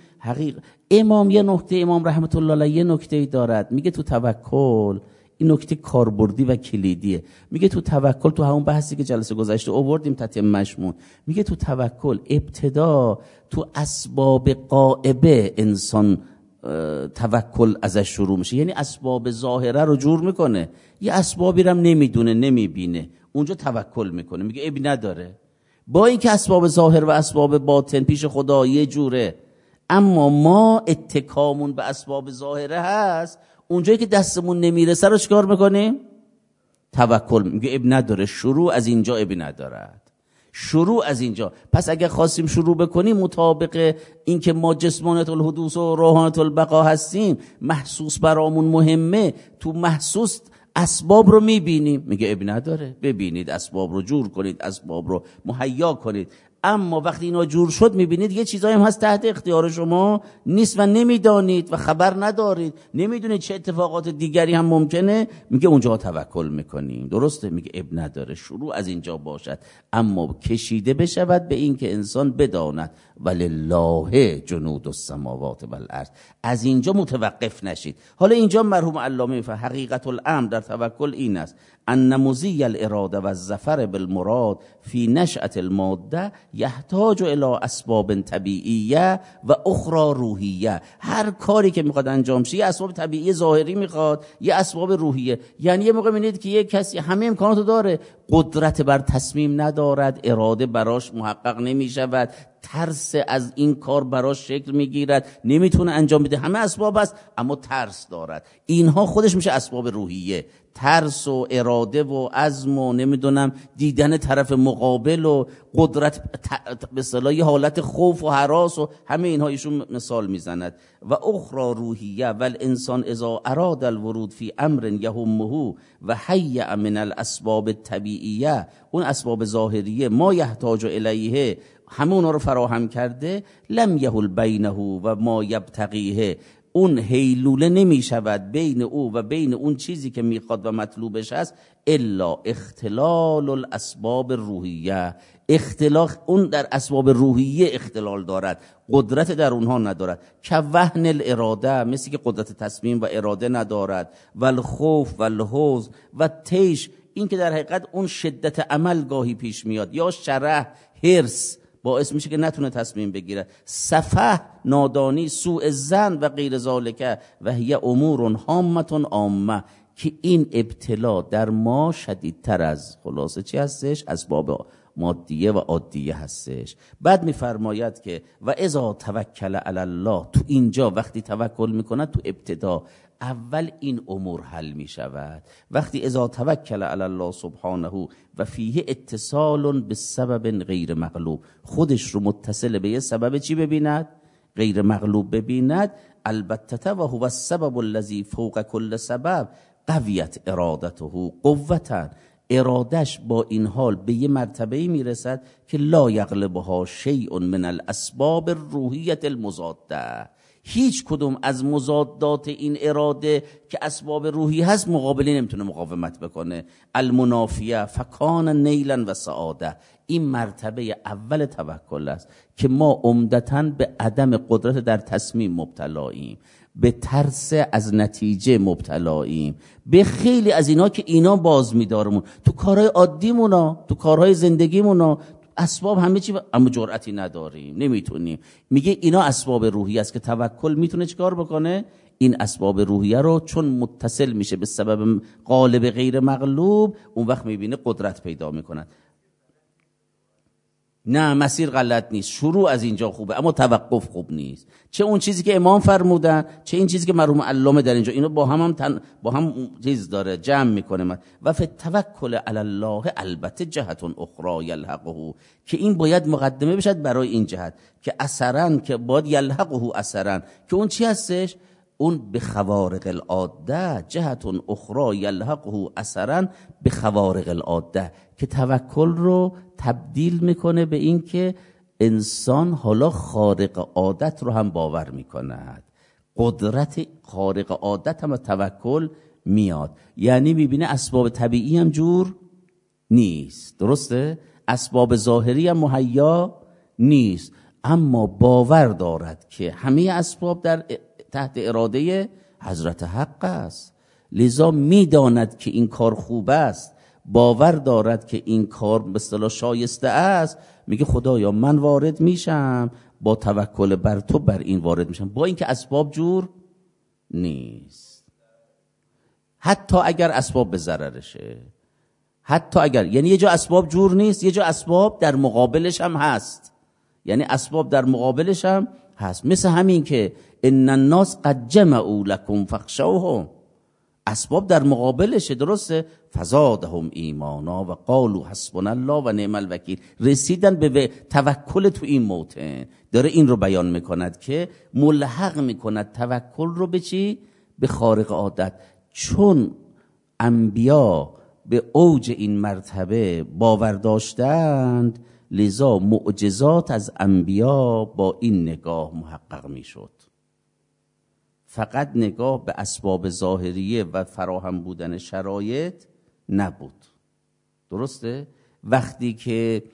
امام رحمت الله علیه یه نکته دارد، میگه تو توکل این نکته کاربردی و کلیدیه. میگه تو توکل، تو همون بحثی که جلسه گذشته آوردیم تتمه‌اش، میگه تو توکل ابتدا تو اسباب غائبه انسان توکل ازش شروع میشه. یعنی اسباب ظاهره رو جور میکنه، یه اسبابی رو هم نمیدونه نمیبینه، اونجا توکل میکنه، میگه ابی نداره. با اینکه اسباب ظاهر و اسباب باطن پیش خدا یه جوره، اما ما اتکامون به اسباب ظاهره هست، اونجایی که دستمون نمیرسه رو چکار میکنیم؟ توکل. میگه اب نداره، شروع از اینجا ابی ندارد، شروع از اینجا. پس اگر خواستیم شروع بکنیم مطابق اینکه ما جسمانیت الحدوث و روحانیت البقا هستیم، محسوس برامون مهمه، تو محسوس اسباب رو میبینیم. میگه اب نداره، ببینید اسباب رو جور کنید، اسباب رو مهیا کنید. اما وقتی اینا جور شد میبینید یه چیزایی هم هست تحت اختیار شما نیست و نمیدانید و خبر ندارید، نمیدونید چه اتفاقات دیگری هم ممکنه. میگه اونجا توکل میکنیم. درسته؟ میگه اب نداره، شروع از اینجا باشد، اما کشیده بشود به این که انسان بداند ولله جنود السماوات والارض. از اینجا متوقف نشید. حالا اینجا مرحوم علامه میفرماید حقیقت الامر در توکل این است ان مضی الاراده و الظفر بالمراد فی نشأة الماده یحتاج الی اسباب طبیعیه و اخرى روحیه. هر کاری که میخواد انجام شه، یه اسباب طبیعی ظاهری میخواد، یه اسباب روحیه. یعنی یه موقع میبینید که یه کسی همه امکاناتو داره، قدرت بر تصمیم ندارد، اراده براش محقق نمیشود، ترس از این کار براش شکل میگیرد، نمیتونه انجام بده، همه اسباب است اما ترس دارد. اینها خودش میشه اسباب روحیه. ترس و اراده و عزم و نمیدونم دیدن طرف مقابل و قدرت به اصطلاح حالت خوف و هراس و همه اینها ایشون مثال میزند. و اخرى روحیه والانسان اذا اراد الورود فی امر یهمه و حیء من الاسباب الطبیعیه، اون اسباب ظاهریه ما یحتاج الیه، همه اونا رو فراهم کرده، لم یحل بینه و ما یبتغیه، اون حیلوله نمی شود بین او و بین اون چیزی که میخواد و مطلوبش هست الا اختلال الاسباب روحیه. اختلال اون در اسباب روحیه اختلال دارد، قدرت در اونها ندارد. که وهن الاراده، مثل که قدرت تصمیم و اراده ندارد. و الخوف و الحزن و تیش، این که در حقیقت اون شدت عمل گاهی پیش میاد، یا شرح، حرص، باعث میشه که نتونه تصمیم بگیره. سفه، نادانی، سوء ظن و غیر ذالک و هی امور هامه عامه، که این ابتلا در ما شدیدتر از خلاصه چی هستش؟ اسباب مادیه و عادیه هستش. بعد میفرماید که و اذا توکل علی الله، تو اینجا وقتی توکل میکنه تو ابتدا اول این امور حل میشود. وقتی اذا توکل علی الله سبحانه و فیه اتصال بسبب غیر مغلوب، خودش رو متصل به یه سبب چی ببیند؟ غیر مغلوب ببیند. البته و هو السبب الذی فوق کل سبب قویت ارادته قوتا، ارادش با این حال به یه مرتبه میرسد که لا یغلبها شیء من الاسباب الروحیه المضاده، هیچ کدوم از مضادات این اراده که اسباب روحی هست مقابلی نمیتونه مقاومت بکنه. المنافیه فکان نیلا و سعاده، این مرتبه اول توکل است که ما عمدتاً به عدم قدرت در تصمیم مبتلاییم، به ترس از نتیجه مبتلاییم، به خیلی از اینا که اینا باز می‌دارمون تو کارهای عادیمونا، تو کارهای زندگیمونا، اسباب همه چی، اما جرأتی نداریم، نمیتونیم. میگه اینا اسباب روحی است که توکل میتونه چیکار بکنه؟ این اسباب روحیه رو چون متصل میشه به سبب غالب غیر مغلوب، اون وقت میبینه قدرت پیدا میکنن. نه، مسیر غلط نیست، شروع از اینجا خوبه اما توقف خوب نیست. چه اون چیزی که امام فرمودن، چه این چیزی که مرحوم علامه در اینجا، اینو با هم چیز داره، جمع میکنه. و فی التوکل علی الله البته جهت اخرى یلحقه، که این باید مقدمه بشد برای این جهت که اثرا، که باید یلحقه اثرا، که اون چی هستش؟ اون به خوارق العاده، جهت اخرى یلحقه اثرا به خوارق العاده، که توکل رو تبدیل میکنه به این که انسان حالا خارق عادت رو هم باور میکند. قدرت خارق عادت هم توکل میاد، یعنی میبینه اسباب طبیعی هم جور نیست، درسته؟ اسباب ظاهری هم مهیا نیست، اما باور دارد که همه اسباب در تحت اراده حضرت حق است، لذا میداند که این کار خوب است، باور دارد که این کار به اصطلاح شایسته است. میگه خدایا من وارد میشم، با توکل بر تو بر این وارد میشم، با اینکه اسباب جور نیست، حتی اگر اسباب به ضررشه، حتی اگر، یعنی یه جا اسباب جور نیست، یه جا اسباب در مقابلش هم هست، یعنی اسباب در مقابلش هم هست. مثل همین که ان الناس قد جمعوا لكم فاخشوهم، اسباب در مقابلشه، درسته؟ فزادهم ایمانا و قالوا حسبنا الله و نعم الوکیل، رسیدن به توکل. تو این موطن داره این رو بیان میکند که ملحق میکند توکل رو به چی؟ به خارق عادت. چون انبیا به اوج این مرتبه باور داشتند، لذا معجزات از انبیا با این نگاه محقق میشد. فقط نگاه به اسباب ظاهریه و فراهم بودن شرایط نبود، درسته؟ وقتی که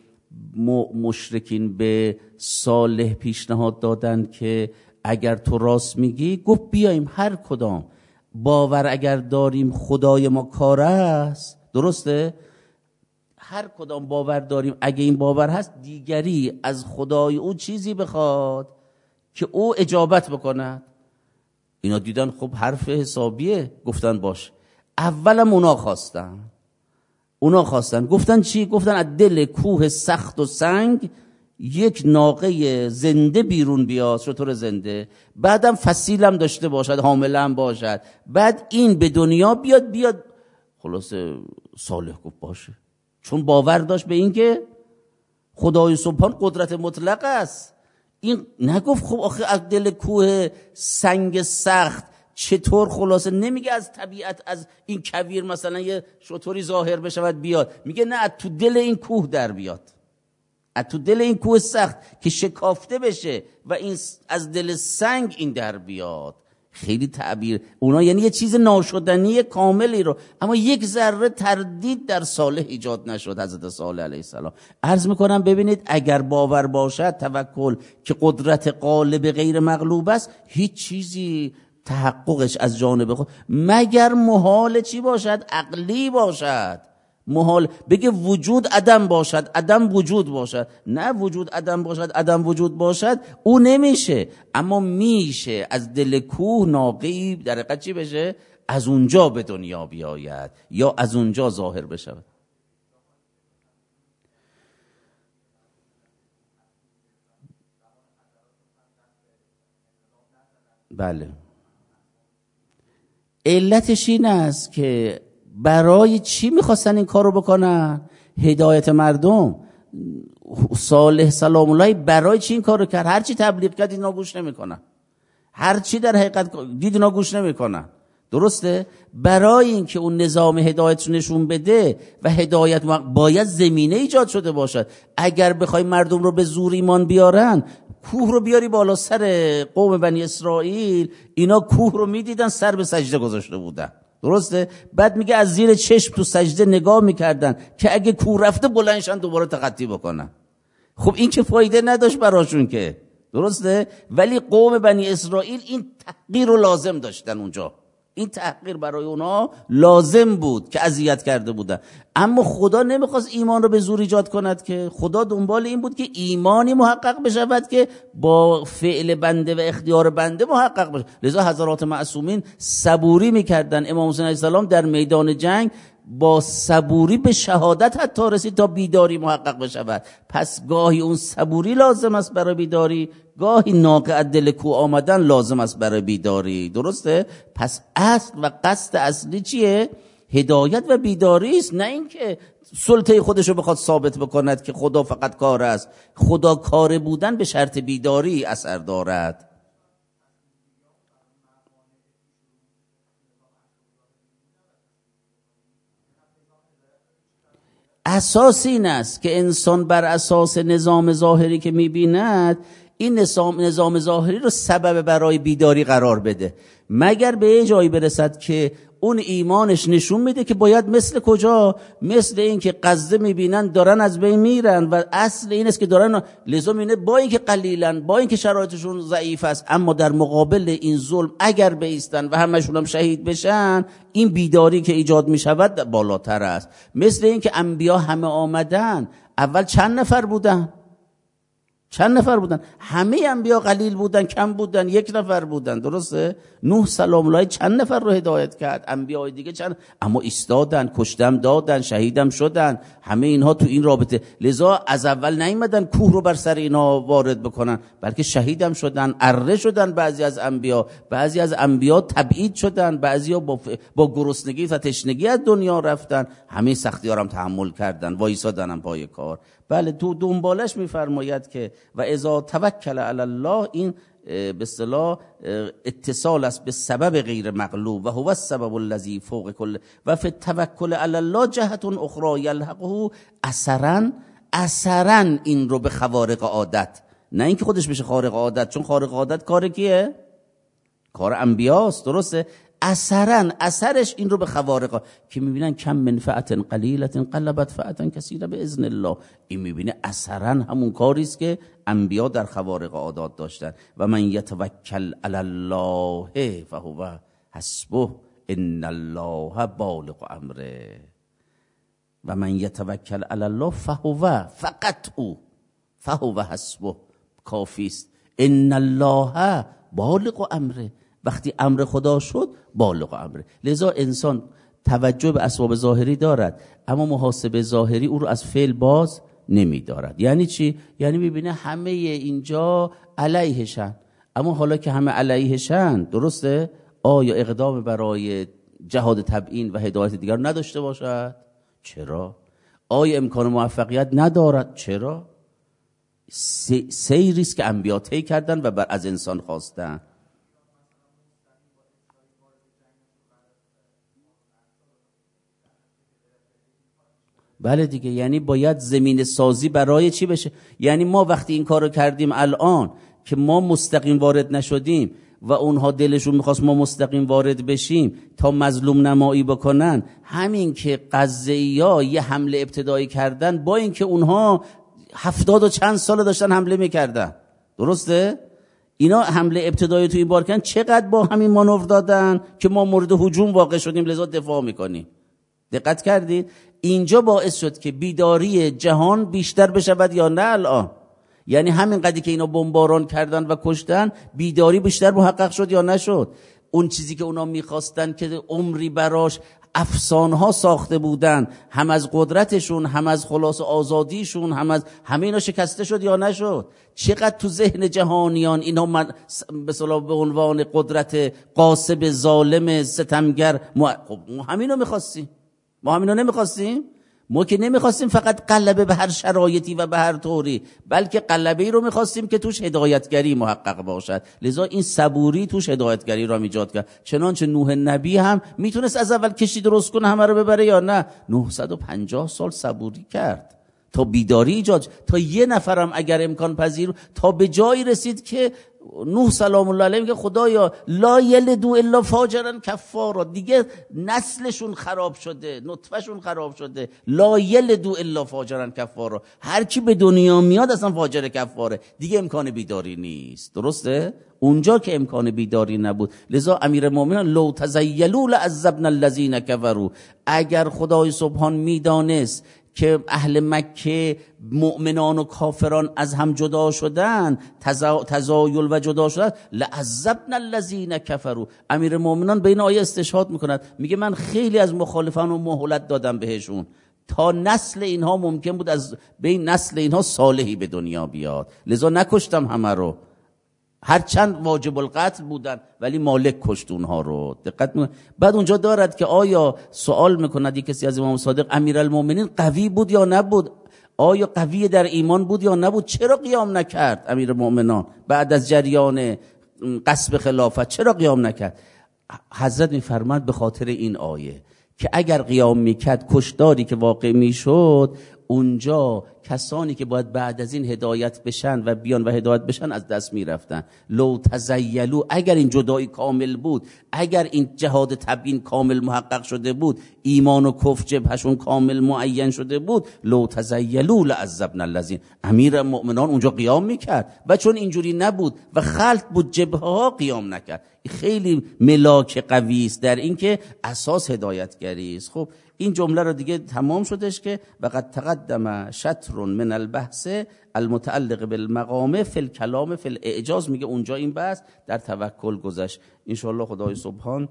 مشرکین به صالح پیشنهاد دادن که اگر تو راست میگی، گفت بیایم هر کدام باور اگر داریم خدای ما کار است، درسته؟ هر کدام باور داریم، اگه این باور هست دیگری از خدای او چیزی بخواد که او اجابت بکند. اینا دیدن خب حرف حسابیه، گفتن باش. اولم اونا خواستن گفتن چی؟ گفتن از دل کوه سخت و سنگ یک ناقه زنده بیرون بیاد، شتر زنده، بعدم فصیلم داشته باشد، حاملم باشد، بعد این به دنیا بیاد. خلاصه صالح گفت باشه، چون باور داشت به این که خدای سبحان قدرت مطلق است. این نگفت خب آخه از دل کوه سنگ سخت چطور، خلاصه نمیگه از طبیعت از این کویر مثلا یه شطوری ظاهر بشود بیاد، میگه نه، از تو دل این کوه در بیاد، از تو دل این کوه سخت که شکافته بشه و این از دل سنگ این در بیاد. خیلی تعبیر اونا، یعنی یه چیز ناشدنی کاملی رو، اما یک ذره تردید در صالح ایجاد نشد. حضرت صالح علیه السلام عرض میکنم ببینید، اگر باور باشد توکل که قدرت غالب غیر مغلوب است، هیچ چیزی تحققش از جانب خود مگر محال چی باشد؟ عقلی باشد، محال بگه وجود عدم باشد عدم وجود باشد، نه وجود عدم باشد عدم وجود باشد او نمیشه، اما میشه از دل کوه ناقه‌ای در حقیقت چی بشه؟ از اونجا به دنیا بیاید یا از اونجا ظاهر بشود. بله، علتش این است که برای چی میخواستن این کارو بکنن؟ هدایت مردم. صالح سلام الله برای چی این کارو کرد؟ هرچی تبلیغ کرد اینا گوش نمیکنن، هرچی در حقیقت دید اینا گوش نمیکنن. درسته؟ برای اینکه اون نظام هدایت رو نشون بده و هدایت باید زمینه ایجاد شده باشد. اگر بخوای مردم رو به زور ایمان بیارن، کوه رو بیاری بالا سر قوم بنی اسرائیل، اینا کوه رو میدیدن سر به سجده گذاشته بودن. درسته؟ بعد میگه از زیر چشم تو سجده نگاه میکردن که اگه کوه رفته بلندشن دوباره تخطی بکنن. خب این که فایده نداشت براشون که. درسته؟ ولی قوم بنی اسرائیل این تحقیر رو لازم داشتن اونجا، این تحقیر برای اونا لازم بود که اذیت کرده بودن. اما خدا نمیخواست ایمان رو به زور ایجاد کند، که خدا دنبال این بود که ایمانی محقق بشود که با فعل بنده و اختیار بنده محقق بشه. لذا حضرات معصومین صبوری میکردن. امام حسین علیه السلام در میدان جنگ با صبوری به شهادت حتی رسید تا بیداری محقق بشود. پس گاهی اون صبوری لازم است برای بیداری، گاهی ناقه از دل کوه آمدن لازم است برای بیداری. درسته؟ پس اصل و قصد اصلی چیه؟ هدایت و بیداری است، نه اینکه سلطه خودشو بخواد ثابت بکند که خدا فقط کار است. خدا کار بودن به شرط بیداری اثر دارد. اساس این است که انسان بر اساس نظام ظاهری که می‌بیند، این نظام ظاهری رو سبب برای بیداری قرار بده، مگر به یه جایی برسد که اون ایمانش نشون میده که باید مثل کجا؟ مثل این که غزه میبینن دارن از بین میرن و اصل این است که دارن، لذا میبینه با این که قلیلن، با این که شرایطشون ضعیف است، اما در مقابل این ظلم اگر بایستن و همشون هم شهید بشن، این بیداری که ایجاد میشود بالاتر است. مثل این که انبیا همه آمدن، اول چند نفر بودن؟ چند نفر بودن؟ همه انبیا قلیل بودن، کم بودن، یک نفر بودن. درسته؟ نوح سلام الله چند نفر رو هدایت کرد، انبیاء دیگه چند، اما ایستادن، کشتم دادن، شهیدم شدن، همه اینها تو این رابطه. لذا از اول نیومدن کوه رو بر سر اینا وارد بکنن، بلکه شهیدم شدن، اره شدن. بعضی از انبیا تبعید شدن، بعضیا با گرسنگی و تشنگی از دنیا رفتن، همه سختی‌ها هم تحمل کردن، وایسادن هم پای کار. بله، تو دنبالش میفرماید که و اذا توکل علی الله، این به اصطلاح اتصال است به سبب غیر مغلوب و هو السبب الذی فوق کل و فی التوکل علی الله جهت اخرى یلحقه اثرا این رو به خوارق عادت، نه اینکه خودش بشه خارق عادت، چون خارق عادت کار کیه؟ کار انبیاست. درسته؟ اثرش این رو به خوارق که میبینن کم من فئة قلیلة قلبت فئة کثیرة باذن الله، این میبینه اثرا همون کاری است که انبیا در خوارق عادات داشتن. و من یتوکل علی الله فهو حسبه ان الله بالغ امره. و من یتوکل علی الله فهو، فقط او، فهو حسبه کافی است، ان الله بالغ امره، وقتی امر خدا شد بالغ امره. لذا انسان توجه به اسباب ظاهری دارد، اما محاسبه ظاهری او رو از فعل باز نمی دارد. یعنی چی؟ یعنی میبینه همه اینجا علیهشن، اما حالا که همه علیهشن، درسته؟ آیا اقدام برای جهاد تبیین و هدایت دیگر نداشته باشد؟ چرا؟ آیا امکان موفقیت ندارد؟ چرا؟ سیریست که انبیا طی کردن و از انسان خواستن. بله دیگه، یعنی باید زمین سازی برای چی بشه؟ یعنی ما وقتی این کارو کردیم الان که ما مستقیم وارد نشدیم و اونها دلشون میخواست ما مستقیم وارد بشیم تا مظلوم نمایی بکنن، همین که غزه‌ای‌ها یه حمله ابتدایی کردن، با اینکه اونها 70 و چند سال داشتن حمله میکردن، درسته؟ اینا حمله ابتدایی تو این بار کردن، چقدر با همین مانور دادن که ما مورد هجوم واقع شدیم، لذا دفاع میکنیم. دقت کردید؟ اینجا باعث شد که بیداری جهان بیشتر بشود یا نه الان؟ یعنی همین قدری که اینا بمباران کردن و کشتن، بیداری بیشتر محقق شد یا نشد؟ اون چیزی که اونا میخواستن که عمری براش افسانه‌ها ساخته بودن، هم از قدرتشون، هم از خلاص آزادیشون، هم از همه اینا شکسته شد یا نشد؟ چقدر تو ذهن جهانیان اینا به اصطلاح به عنوان قدرت غاصب، ظالم، ستمگر خب ما همینو می‌خواستیم. ما همینو نمی‌خواستیم؟ ما که نمیخواستیم فقط غلبه به هر شرایطی و به هر طوری، بلکه غلبه‌ای رو میخواستیم که توش هدایتگری محقق باشد. لذا این صبوری توش هدایتگری را ایجاد کرد. چنانچه نوح نبی هم میتونست از اول کشتی درست کنه همه رو ببره یا نه؟ 950 سال صبوری کرد تا بیداری ایجاد، تا یه نفرم اگر امکان پذیر، تا به جایی رسید که نوح سلام الله علیه میگه خدایا لا یلدو الا فاجرا کفارا، دیگه نسلشون خراب شده، نطفهشون خراب شده، لا یلدو الا فاجرا کفارا، هر کی به دنیا میاد اصلا فاجر کفاره، دیگه امکان بیداری نیست. درسته؟ اونجا که امکان بیداری نبود، لذا امیرالمومنین لو تزیلوا لعذبنا الذین کفروا، اگر خدای سبحان میدانست که اهل مکه مؤمنان و کافران از هم جدا شدن، تزایل و جدا شدن، لعذبنا الذین کفروا، امیرالمومنین به این آیه استشهاد میکند، میگه من خیلی از مخالفان رو مهلت دادم بهشون تا نسل اینها ممکن بود از بین نسل اینها صالحی به دنیا بیاد، لذا نکشتم همه رو، هرچند واجب القتل بودن ولی مالک کشت اونها رو. دقت بعد اونجا دارد که آیا سوال میکند یک کسی از امام صادق امیرالمومنین قوی بود یا نبود؟ آیا قوی در ایمان بود یا نبود؟ چرا قیام نکرد امیرالمومنان بعد از جریان غصب خلافت؟ چرا قیام نکرد؟ حضرت میفرماد به خاطر این آیه که اگر قیام میکرد کشداری که واقع میشد، اونجا کسانی که باید بعد از این هدایت بشن و بیان و هدایت بشن از دست میرفتن. لو تزیلوا، اگر این جدایی کامل بود، اگر این جهاد تبیین کامل محقق شده بود، ایمان و کفر جبهشون کامل معین شده بود، لو تزیلوا لعذبنا الذین، امیرالمومنین اونجا قیام میکرد و چون اینجوری نبود و خلط بود جبهه ها، قیام نکرد. خیلی ملاک قوی است در این که اساس هدایتگری است. خب این جمله رو دیگه تمام شدش که وقد تقدم شطر من البحث المتعلق بالمقام فی الکلام فی الاعجاز، میگه اونجا این بحث در توکل گذشت. انشاءالله خدای سبحان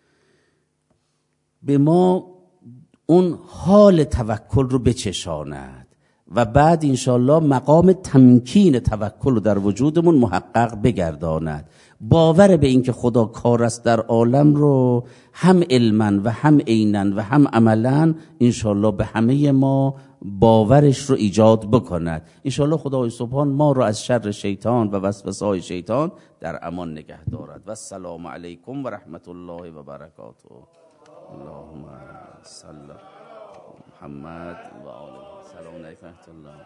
به ما اون حال توکل رو بچشاند و بعد انشاءالله مقام تمکین توکل رو در وجودمون محقق بگرداند. باور به این که خدا کار است در عالم رو هم علما و هم عینا و هم عملا انشاءالله به همه ما باورش رو ایجاد بکند. انشاءالله خدای سبحان ما رو از شر شیطان و وسوسه‌های شیطان در امان نگه دارد. و السلام علیکم و رحمت الله و برکاته. اللهم صل محمد و آله. سلام علیکم و رحمت الله.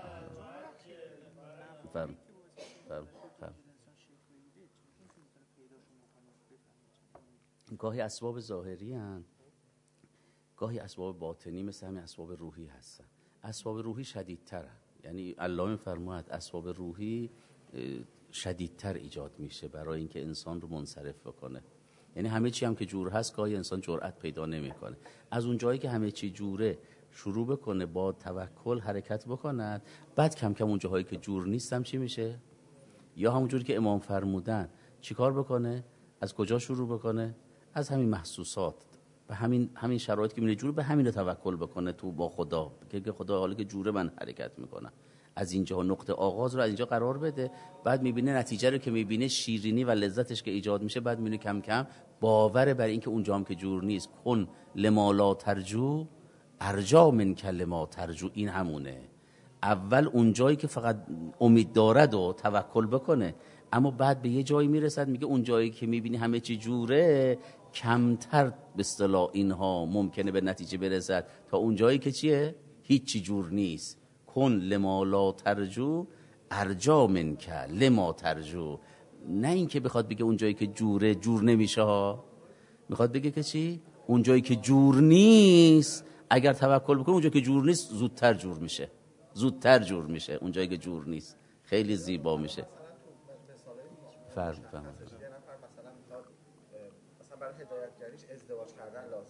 گاهی اسباب ظاهری هستند، گاهی اسباب باطنی مثل همین اسباب روحی هستن. اسباب روحی شدیدتر، یعنی الله میفرماید اسباب روحی شدیدتر ایجاد میشه برای اینکه انسان رو منصرف بکنه. یعنی همه چی هم که جور هست گاهی انسان جرأت پیدا نمیکنه. از اون جایی که همه چی جوره شروع بکنه با توکل حرکت بکند، بعد کم کم اون جاهایی که جور نیستم چی میشه؟ یا همون جوری که امام فرمودن چیکار بکنه؟ از کجا شروع بکنه؟ از همین محسوسات و همین شرایط که میره جور، به همین رو توکل بکنه تو با خدا، که خدا حالا که جوره من حرکت میکنم، از اینجا نقطه آغاز رو از اینجا قرار بده. بعد میبینه نتیجه رو که میبینه شیرینی و لذتش که ایجاد میشه، بعد میبینه کم کم باور بر این که اونجا هم که جور نیست، کن لما لا ترجو ارجا من لما ترجو، این همونه. اول اون جایی که فقط امید دارد و توکل بکنه، اما بعد به یه جایی میرسد میگه اون جایی که میبینی همه چی جوره، کمتر به اصطلاح اینها ممکنه به نتیجه برسد تا اون جایی که چیه؟ هیچی جور نیست. کن لما لا ترجو ارجا منک لما ترجو. نه این که بخواد بگه اون جایی که جوره جور نمیشه ها، میخواد بگه که چی؟ اون جایی که جور نیست اگر توکل بکنه، اون جایی که جور نیست زودتر جور میشه، زودتر جور میشه. اون جایی که جور نیست خیلی زیبا میشه. فرق مثلا برای هدایتگریش ازدواج کردن لازمه، هیچ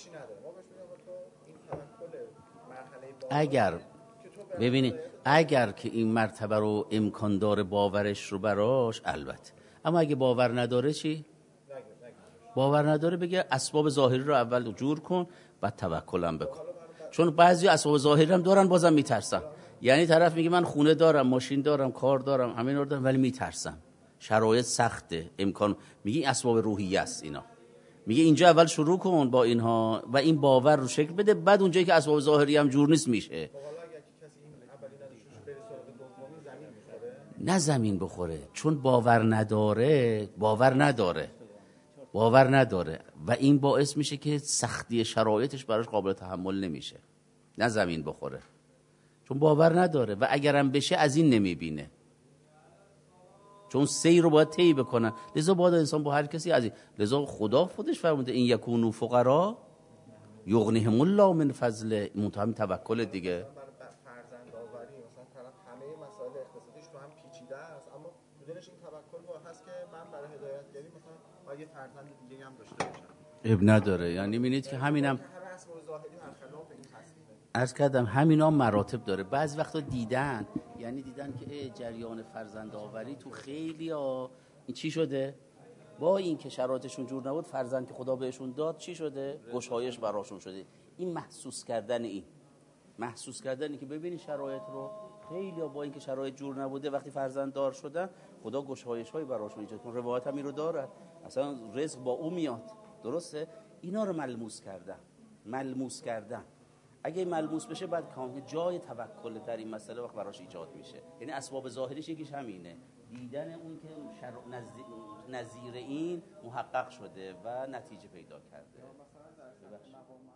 هیچی نداره. ما بهش میگم تو این توکل مرحله اگر ببینید اگر که این مرتبه رو امکان داره باورش رو براش البته، اما اگه باور نداره چی؟ باور نداره بگه اسباب ظاهری رو اول جور کن بعد توکلم بکن. چون بعضی اسباب ظاهری هم دارن بازم میترسن. یعنی طرف میگه من خونه دارم، ماشین دارم، کار دارم، همین رو دارم ولی میترسم، شرایط سخته، امکان، میگه اسباب روحیه است اینا. میگه اینجا اول شروع کن با اینها و این باور رو شکل بده، بعد اونجایی که اسباب ظاهری هم جور نیست میشه. نه زمین بخوره، چون باور نداره و این باعث میشه که سختی شرایطش براش قابل تحمل نمیشه. نه زمین بخوره، چون باور نداره و اگرم بشه از این نمیبینه، چون سیر رو باید طی بکنن. لذا باید انسان با هر کسی از این، لذا خدا خودش فرموده این یکونو فقرا یغنیهم الله من فضل، منتهم توکل دیگه. فرزند آوری مثلا طرف همه مسائل اقتصادیش تو هم پیچیده است، اما تو دلش این توکل با هست که من برای هدایتگری مثلا باید یه فرزند دیگه هم داشته باشم. اب نداره. یعنی می‌بینید که همینم همه اسباب ظاهری برخلاف این هست. عرض کردم همینا مراتب داره. بعضی وقتا دیدن، یعنی دیدن که جریان فرزند آوری تو خیلی ها این چی شده، با این که شرایطشون جور نبود فرزند که خدا بهشون داد چی شده، گشایش براشون شده. این محسوس کردنی که ببینی شرایط رو، خیلی ها با این که شرایط جور نبوده وقتی فرزند دار شدن خدا گشایش های براشون ایجاد کنه. روایت هم این رو داره، اصلا رزق با او میاد، درسته. اینا رو ملموس کردن. اگه ملموس بشه بعد کامل جای توکل در این مسئله وقت براش ایجاد میشه. یعنی اسباب ظاهریش یکیش همینه، دیدن اون که نظیر این محقق شده و نتیجه پیدا کرده.